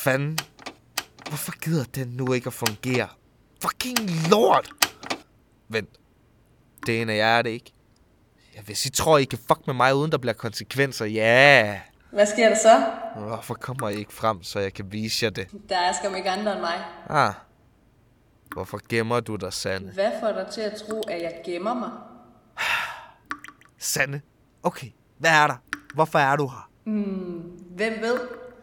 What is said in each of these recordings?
fanden? Hvorfor gider den nu ikke at fungere? Fucking lort! Vent. Det er en af jer, er det ikke? Ja, hvis I tror, I kan fuck med mig, uden der bliver konsekvenser, ja. Hvad sker der så? Hvorfor kommer I ikke frem, så jeg kan vise jer det? Der er skam ikke andre end mig. Hvorfor gemmer du dig, Sanne? Hvad får dig til at tro, at jeg gemmer mig? Sanne, okay, hvad er der? Hvorfor er du her? Hvem ved?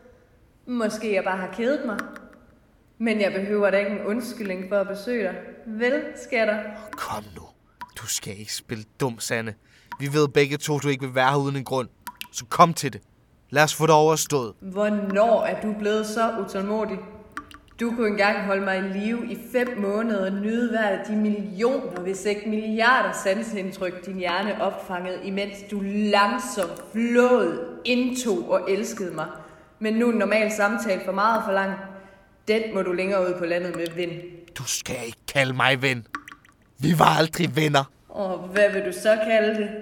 Måske jeg bare har kedet mig. Men jeg behøver da ikke en undskyldning for at besøge dig. Vel, skatter? Kom nu. Du skal ikke spille dum, Sanne. Vi ved begge to, du ikke vil være her uden en grund. Så kom til det. Lad os få det overstået. Hvornår er du blevet så utålmodig? Du kunne engang holde mig i live i 5 måneder og nyde hver af de millioner, hvis ikke milliarder sansindtryk, din hjerne opfangede, imens du langsomt flåede, indtog og elskede mig. Men nu en normal samtale for meget for lang. Den må du længere ud på landet med ven. Du skal ikke kalde mig ven. Vi var aldrig venner. Og hvad vil du så kalde det?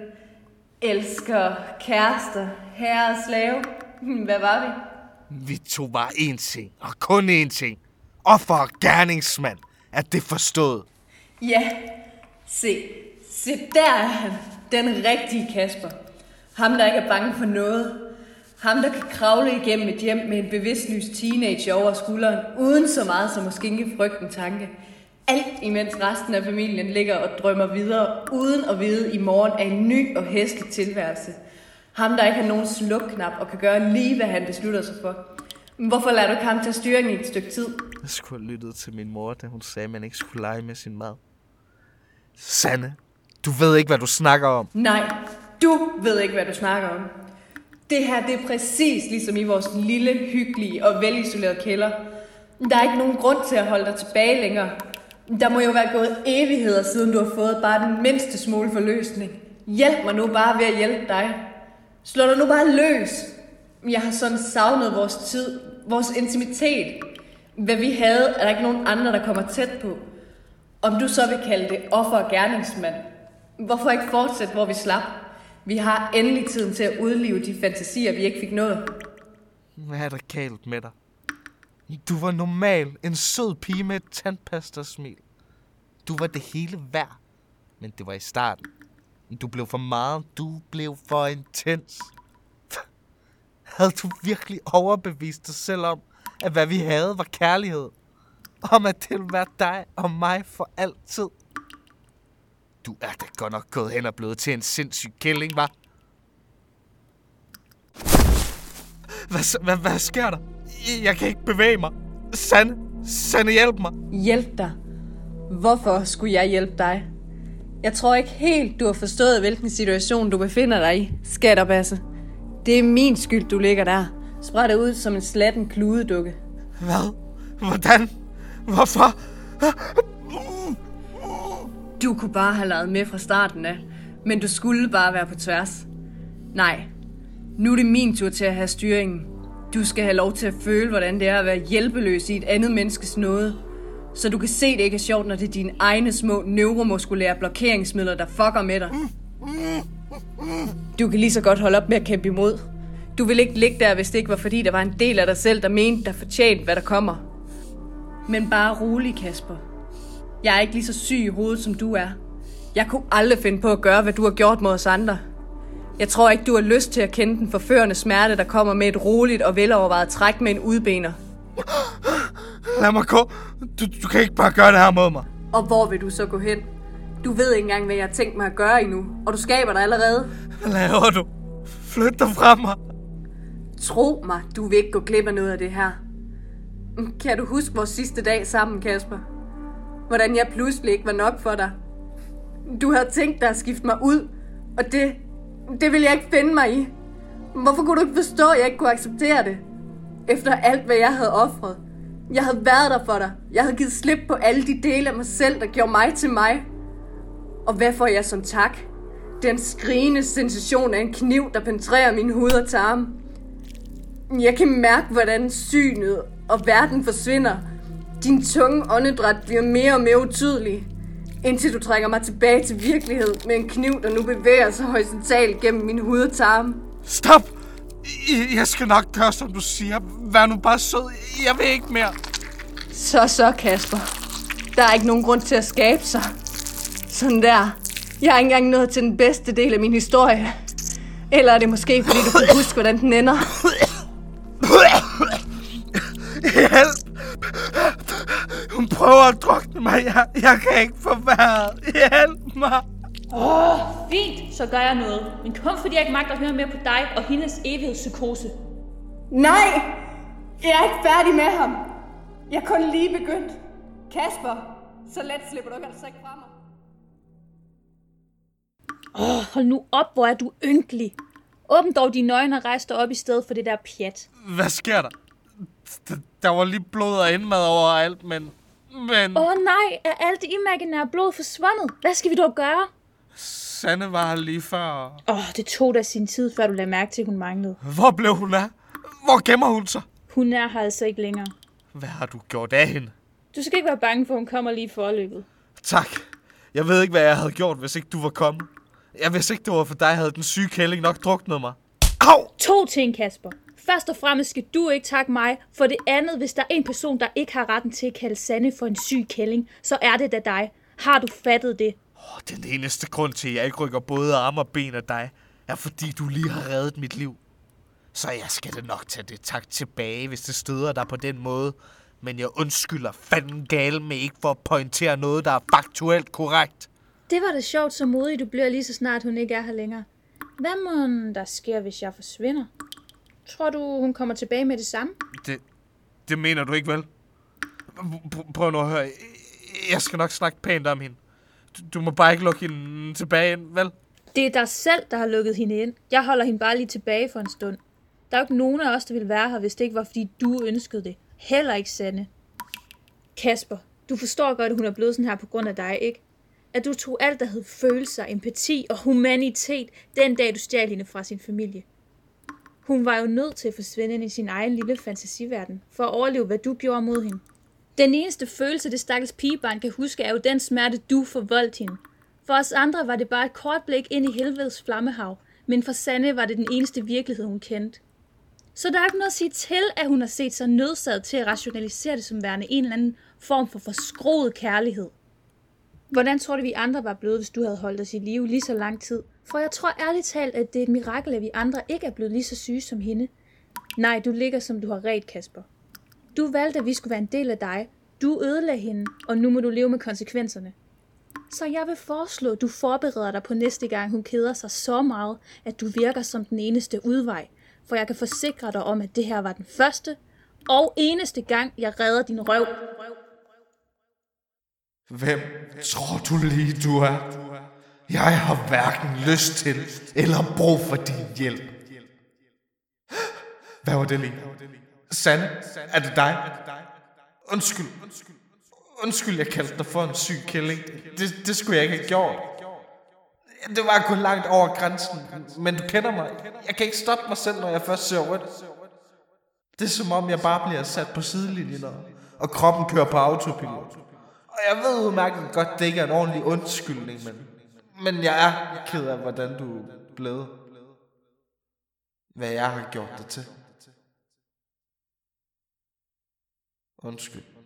Elsker, kærester, herre og slave? Hvad var vi? Vi to var én ting, og kun én ting. Offer og gerningsmand. Er det forstået? Ja, se der er han. Den rigtige Kasper. Ham, der ikke er bange for noget. Ham, der kan kravle igennem et hjem med en bevidstløs teenager over skulderen, uden så meget som at skænke frygten tanke. Alt imens resten af familien ligger og drømmer videre, uden at vide i morgen af en ny og hæslig tilværelse. Ham, der ikke har nogen slukknap og kan gøre lige, hvad han beslutter sig for. Hvorfor lader du ikke ham tage styringen i et stykke tid? Jeg skulle have lyttet til min mor, da hun sagde, at man ikke skulle lege med sin mad. Sanne, du ved ikke, hvad du snakker om. Nej, du ved ikke, hvad du snakker om. Det her, det er præcis ligesom i vores lille, hyggelige og velisolerede kælder. Der er ikke nogen grund til at holde dig tilbage længere. Der må jo være gået evigheder, siden du har fået bare den mindste smule forløsning. Hjælp mig nu bare ved at hjælpe dig. Slå dig nu bare løs. Jeg har sådan savnet vores tid, vores intimitet. Hvad vi havde, er der ikke nogen andre, der kommer tæt på. Om du så vil kalde det offer og gerningsmand. Hvorfor ikke fortsætte, hvor vi slap? Vi har endelig tiden til at udleve de fantasier, vi ikke fik nået. Hvad er der galt med dig? Du var normal, en sød pige med et tandpastasmil. Du var det hele værd, men det var i starten. Du blev for meget, du blev for intens. Havde du virkelig overbevist dig selv om, at hvad vi havde var kærlighed? Om at det ville være dig og mig for altid? Du er da godt nok gået hen og blevet til en sindssyg kælling, hva'? Hvad sker der? Jeg kan ikke bevæge mig. Sanne, hjælp mig. Hjælp dig? Hvorfor skulle jeg hjælpe dig? Jeg tror ikke helt, du har forstået, hvilken situation du befinder dig i, skatterbasse. Det er min skyld, du ligger der. Spredt ud som en slatten kludedukke. Hvad? Hvordan? Hvorfor? Du kunne bare have lavet med fra starten af, men du skulle bare være på tværs. Nej, nu er det min tur til at have styringen. Du skal have lov til at føle, hvordan det er at være hjælpeløs i et andet menneskes nåde. Så du kan se, det ikke er sjovt, når det er dine egne små neuromuskulære blokeringsmidler, der fucker med dig. Du kan lige så godt holde op med at kæmpe imod. Du vil ikke ligge der, hvis det ikke var fordi, der var en del af dig selv, der mente, der fortjente, hvad der kommer. Men bare rolig, Kasper. Jeg er ikke lige så syg i hovedet, som du er. Jeg kunne aldrig finde på at gøre, hvad du har gjort mod os andre. Jeg tror ikke, du har lyst til at kende den forførende smerte, der kommer med et roligt og velovervejet træk med en udbener. Lad mig gå. Du kan ikke bare gøre det her mod mig. Og hvor vil du så gå hen? Du ved ikke engang, hvad jeg har tænkt mig at gøre endnu, og du skaber dig allerede. Hvad laver du? Flyt dig fra mig. Tro mig, du vil ikke gå glip af noget af det her. Kan du huske vores sidste dag sammen, Kasper? Hvordan jeg pludselig ikke var nok for dig. Du havde tænkt dig at skifte mig ud, og det ville jeg ikke finde mig i. Hvorfor kunne du ikke forstå, at jeg ikke kunne acceptere det? Efter alt, hvad jeg havde ofret. Jeg havde været der for dig. Jeg havde givet slip på alle de dele af mig selv, der gjorde mig til mig. Og hvad får jeg som tak? Den skrigende sensation af en kniv, der penetrerer min hud og tarme. Jeg kan mærke, hvordan synet og verden forsvinder. Din tunge åndedræt bliver mere og mere utydelig, indtil du trækker mig tilbage til virkelighed med en kniv, der nu bevæger sig horisontalt gennem min hud og tarme. Stop! Jeg skal nok gøre, som du siger. Vær nu bare sød. Jeg vil ikke mere. Så, Kasper. Der er ikke nogen grund til at skabe sig. Sådan der. Jeg er ikke engang nået til den bedste del af min historie. Eller er det måske, fordi du kan huske, hvordan den ender? Hjælp! Hun prøver at drukne mig. Jeg kan ikke få vejret. Hjælp mig! Fint, så gør jeg noget. Men kun fordi jeg ikke magter at høre mere på dig og hendes evighedspsykose. Nej! Jeg er ikke færdig med ham. Jeg er kun lige begyndt. Kasper, så let slipper du altså ikke fra mig. Hold nu op, hvor er du ynkelig. Åbn dog dine øjne og rejs dig op i stedet for det der pjat. Hvad sker der? Der var lige blod og indmad overalt, men... Nej, er alt det imaginære blod forsvundet? Hvad skal vi dog gøre? Sanne var her lige før. Det tog da sin tid, før du lagde mærke til, at hun manglede. Hvor blev hun af? Hvor gemmer hun sig? Hun er her altså ikke længere. Hvad har du gjort af hende? Du skal ikke være bange for, at hun kommer lige i forløbet. Tak. Jeg ved ikke, hvad jeg havde gjort, hvis ikke du var kommet. Jeg vidste ikke, det var for dig, havde den syge kælling nok druknet mig. Au! 2 ting, Kasper. Først og fremmest skal du ikke takke mig. For det andet, hvis der er en person, der ikke har retten til at kalde Sanne for en syg kælling, så er det da dig. Har du fattet det? Den eneste grund til, at jeg ikke rykker både arme og ben af dig, er fordi du lige har reddet mit liv. Så jeg skal da nok tage det tak tilbage, hvis det støder dig på den måde. Men jeg undskylder fanden gale med ikke for at pointere noget, der er faktuelt korrekt. Det var da sjovt, så modig du bliver lige så snart hun ikke er her længere. Hvad må der sker, hvis jeg forsvinder? Tror du, hun kommer tilbage med det samme? Det mener du ikke, vel? Prøv nu at høre. Jeg skal nok snakke pænt om hende. Du må bare ikke lukke hende tilbage ind, vel? Det er dig selv, der har lukket hende ind. Jeg holder hende bare lige tilbage for en stund. Der er jo ikke nogen af os, der ville være her, hvis det ikke var, fordi du ønskede det. Heller ikke Sanne. Kasper, du forstår godt, at hun er blevet sådan her på grund af dig, ikke? At du tog alt, der hed følelser, empati og humanitet, den dag du stjal hende fra sin familie. Hun var jo nødt til at forsvinde ind i sin egen lille fantasiverden, for at overleve, hvad du gjorde mod hende. Den eneste følelse, det stakkels pigebarn kan huske, er jo den smerte, du forvoldt hende. For os andre var det bare et kort blik ind i helvedes flammehav, men for Sanne var det den eneste virkelighed, hun kendte. Så der er ikke noget at sige til, at hun har set sig nødsaget til at rationalisere det som værende en eller anden form for forskroet kærlighed. Hvordan tror du, vi andre var blevet, hvis du havde holdt os i live lige så lang tid? For jeg tror ærligt talt, at det er et mirakel, at vi andre ikke er blevet lige så syge som hende. Nej, du ligger, som du har redt, Kasper. Du valgte, at vi skulle være en del af dig. Du ødelagde hende, og nu må du leve med konsekvenserne. Så jeg vil foreslå, at du forbereder dig på næste gang, hun keder sig så meget, at du virker som den eneste udvej. For jeg kan forsikre dig om, at det her var den første og eneste gang, jeg redder din røv. Hvem tror du lige, du er? Jeg har hverken lyst til eller brug for din hjælp. Hvad var det lige? Sanne, er det dig? Undskyld, jeg kaldte dig for en syg kælling. Det skulle jeg ikke have gjort. Det var kun langt over grænsen, men du kender mig. Jeg kan ikke stoppe mig selv, når jeg først ser rødt. Det er som om, jeg bare bliver sat på sidelinjen, og kroppen kører på autopilot. Og jeg ved udmærket godt, det ikke er en ordentlig undskyldning, men jeg er ked af, hvordan du er blevet. Hvad jeg har gjort dig til. Undskyld.